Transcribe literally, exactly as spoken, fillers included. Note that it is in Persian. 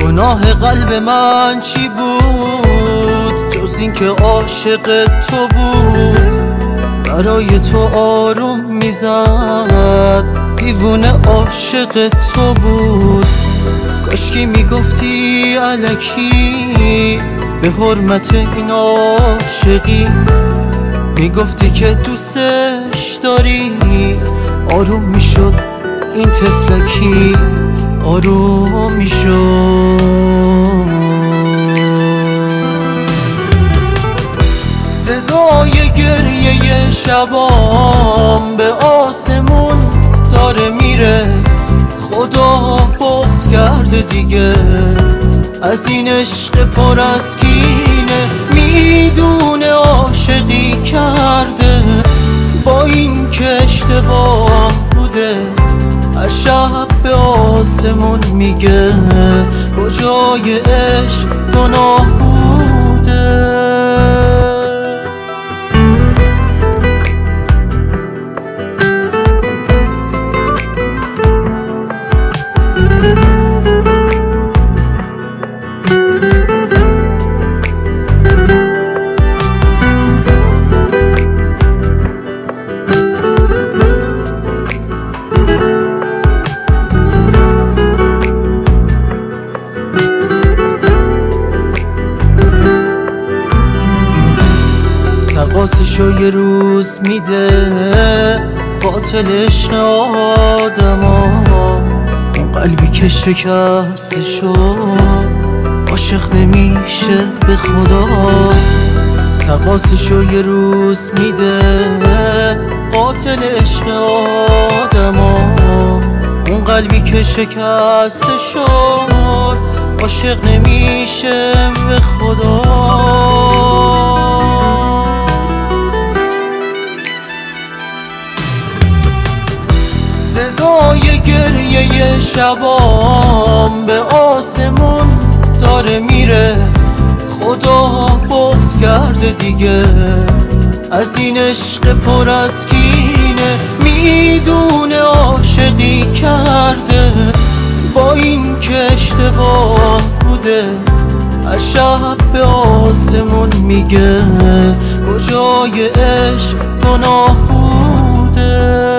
گناه قلب من چی بود جز این که عاشق تو بود؟ برای تو آروم میزد، دیوونه عاشق تو بود. کاشکی میگفتی الکی به حرمت این عاشقی، میگفتی که دوستش داری، آروم میشد این طفلکی، آروم میشد. صدای گریه شبام به آسمون داره میره، خدا بغض کرده دیگه از این عشق پر از کینه. میدونه عاشقی کرده با این که اشتباه بوده، هر شب به آسمون میگه کجای عشق گناه بوده. تقاصشو یه روز میده قاتل عشق آدما، اون قلبی که شکسته شد عاشق نمیشه به خدا. تقاصشو یه روز میده قاتل عشق آدما، اون قلبی که شکسته شد عاشق نمیشه به خدا. صدای گریه شبام به آسمون داره میره، خدا بغض کرده دیگه از این عشق پر از کینه. میدونه عاشقی کرده با این که اشتباه بوده، هر شب به آسمون میگه کجای عشق گناه بوده.